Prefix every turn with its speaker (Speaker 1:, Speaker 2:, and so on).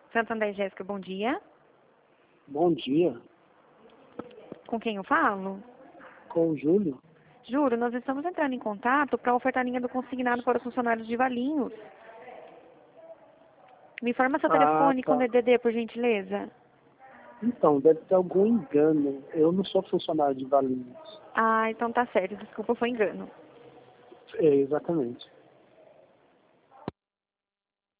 Speaker 1: Santander, Jéssica, bom dia.
Speaker 2: Bom dia,
Speaker 1: Com quem eu falo?
Speaker 2: com o Júlio.
Speaker 1: Juro, nós estamos entrando em contato para ofertar a linha do consignado para os funcionários de Valinhos. Me informa seu telefone com
Speaker 2: Tá.
Speaker 1: DDD, por gentileza.
Speaker 2: Então, deve ter algum engano. Eu não sou funcionário de Valinhos.
Speaker 1: Ah, então tá certo. Desculpa, foi engano.
Speaker 2: É, exatamente.